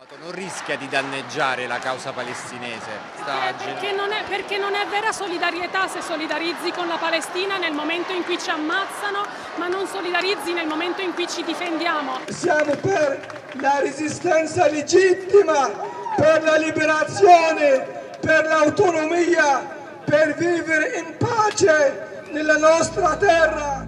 Non rischia di danneggiare la causa palestinese? Perché non è vera solidarietà se solidarizzi con la Palestina nel momento in cui ci ammazzano, ma non solidarizzi nel momento in cui ci difendiamo. Siamo per la resistenza legittima, per la liberazione, per l'autonomia, per vivere in pace nella nostra terra.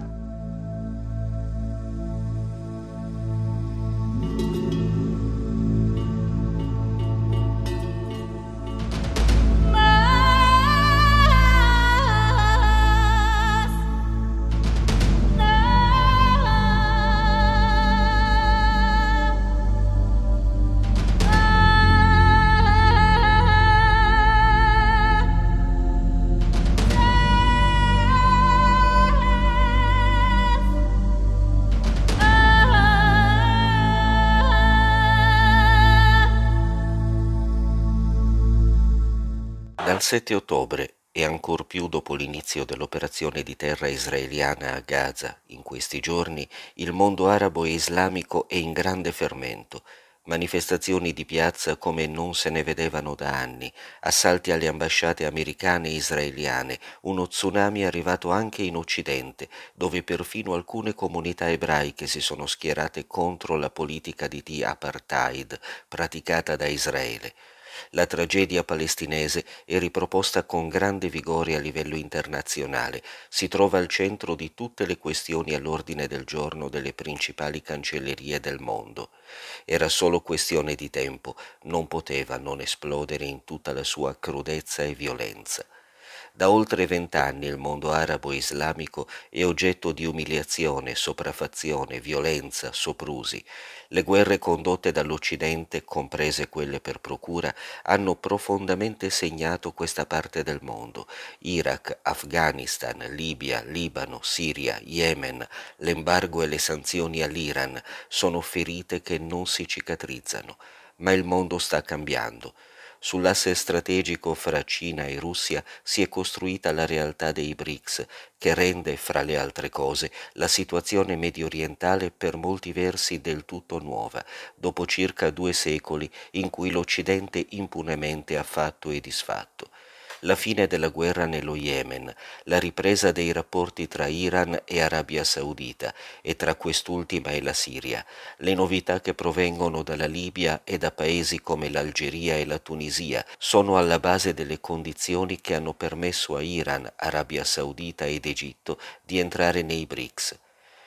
Dal 7 ottobre e ancor più dopo l'inizio dell'operazione di terra israeliana a Gaza, in questi giorni il mondo arabo e islamico è in grande fermento. Manifestazioni di piazza come non se ne vedevano da anni, assalti alle ambasciate americane e israeliane, uno tsunami è arrivato anche in Occidente, dove perfino alcune comunità ebraiche si sono schierate contro la politica di apartheid praticata da Israele. La tragedia palestinese è riproposta con grande vigore a livello internazionale, si trova al centro di tutte le questioni all'ordine del giorno delle principali cancellerie del mondo. Era solo questione di tempo, non poteva non esplodere in tutta la sua crudezza e violenza. Da oltre 20 anni il mondo arabo e islamico è oggetto di umiliazione, sopraffazione, violenza, soprusi. Le guerre condotte dall'Occidente, comprese quelle per procura, hanno profondamente segnato questa parte del mondo. Iraq, Afghanistan, Libia, Libano, Siria, Yemen, l'embargo e le sanzioni all'Iran sono ferite che non si cicatrizzano. Ma il mondo sta cambiando. Sull'asse strategico fra Cina e Russia si è costruita la realtà dei BRICS, che rende, fra le altre cose, la situazione mediorientale per molti versi del tutto nuova, dopo circa 2 secoli in cui l'Occidente impunemente ha fatto e disfatto. La fine della guerra nello Yemen, la ripresa dei rapporti tra Iran e Arabia Saudita e tra quest'ultima e la Siria, le novità che provengono dalla Libia e da paesi come l'Algeria e la Tunisia sono alla base delle condizioni che hanno permesso a Iran, Arabia Saudita ed Egitto di entrare nei BRICS.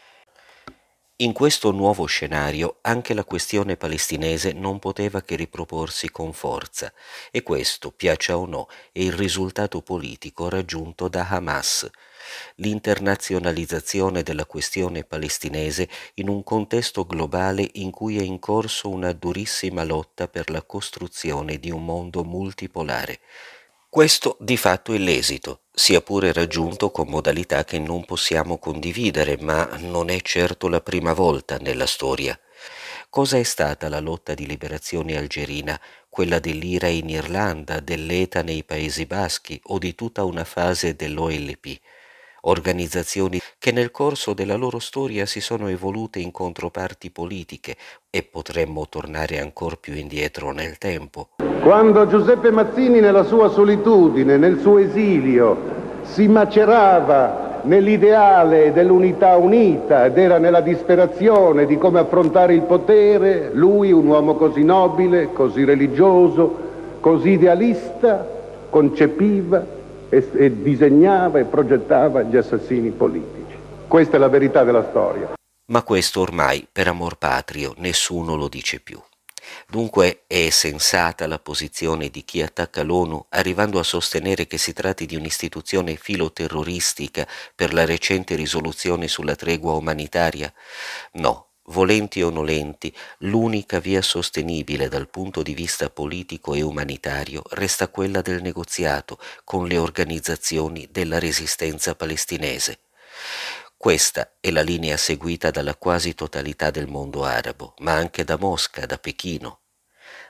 In questo nuovo scenario anche la questione palestinese non poteva che riproporsi con forza, e questo, piaccia o no, è il risultato politico raggiunto da Hamas. L'internazionalizzazione della questione palestinese in un contesto globale in cui è in corso una durissima lotta per la costruzione di un mondo multipolare. Questo di fatto è l'esito, sia pure raggiunto con modalità che non possiamo condividere, ma non è certo la prima volta nella storia. Cosa è stata la lotta di liberazione algerina, quella dell'IRA in Irlanda, dell'ETA nei Paesi Baschi o di tutta una fase dell'OLP? Organizzazioni che nel corso della loro storia si sono evolute in controparti politiche e potremmo tornare ancor più indietro nel tempo. Quando Giuseppe Mazzini nella sua solitudine, nel suo esilio, si macerava nell'ideale dell'unità unita ed era nella disperazione di come affrontare il potere, lui, un uomo così nobile, così religioso, così idealista, concepiva e disegnava e progettava gli assassini politici. Questa è la verità della storia. Ma questo ormai, per amor patrio, nessuno lo dice più. Dunque è sensata la posizione di chi attacca l'ONU, arrivando a sostenere che si tratti di un'istituzione filoterroristica per la recente risoluzione sulla tregua umanitaria? No. Volenti o nolenti, l'unica via sostenibile dal punto di vista politico e umanitario resta quella del negoziato con le organizzazioni della resistenza palestinese. Questa è la linea seguita dalla quasi totalità del mondo arabo, ma anche da Mosca, da Pechino.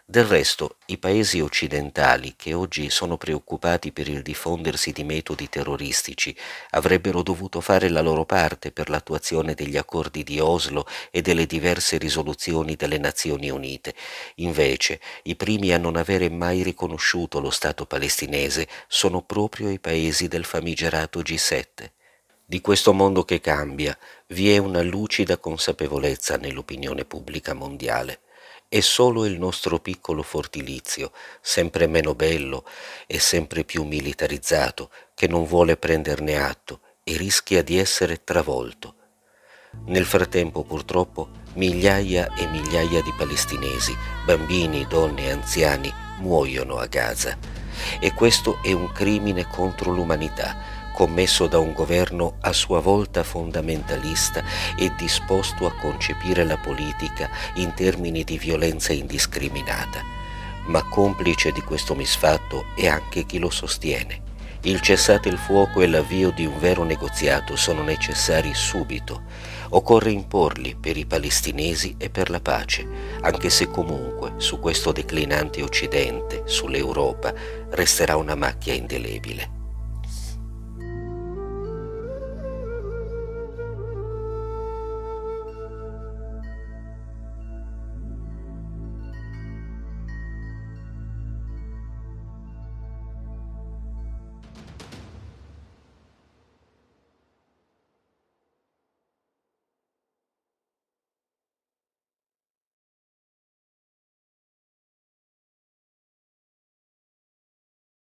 Del resto, i paesi occidentali, che oggi sono preoccupati per il diffondersi di metodi terroristici, avrebbero dovuto fare la loro parte per l'attuazione degli accordi di Oslo e delle diverse risoluzioni delle Nazioni Unite. Invece, i primi a non avere mai riconosciuto lo Stato palestinese sono proprio i paesi del famigerato G7. Di questo mondo che cambia, vi è una lucida consapevolezza nell'opinione pubblica mondiale. È solo il nostro piccolo fortilizio, sempre meno bello e sempre più militarizzato, che non vuole prenderne atto e rischia di essere travolto. Nel frattempo, purtroppo, migliaia e migliaia di palestinesi, bambini, donne e anziani, muoiono a Gaza. E questo è un crimine contro l'umanità, commesso da un governo a sua volta fondamentalista e disposto a concepire la politica in termini di violenza indiscriminata. Ma complice di questo misfatto è anche chi lo sostiene. Il cessate il fuoco e l'avvio di un vero negoziato sono necessari subito. Occorre imporli per i palestinesi e per la pace, anche se comunque su questo declinante Occidente, sull'Europa, resterà una macchia indelebile.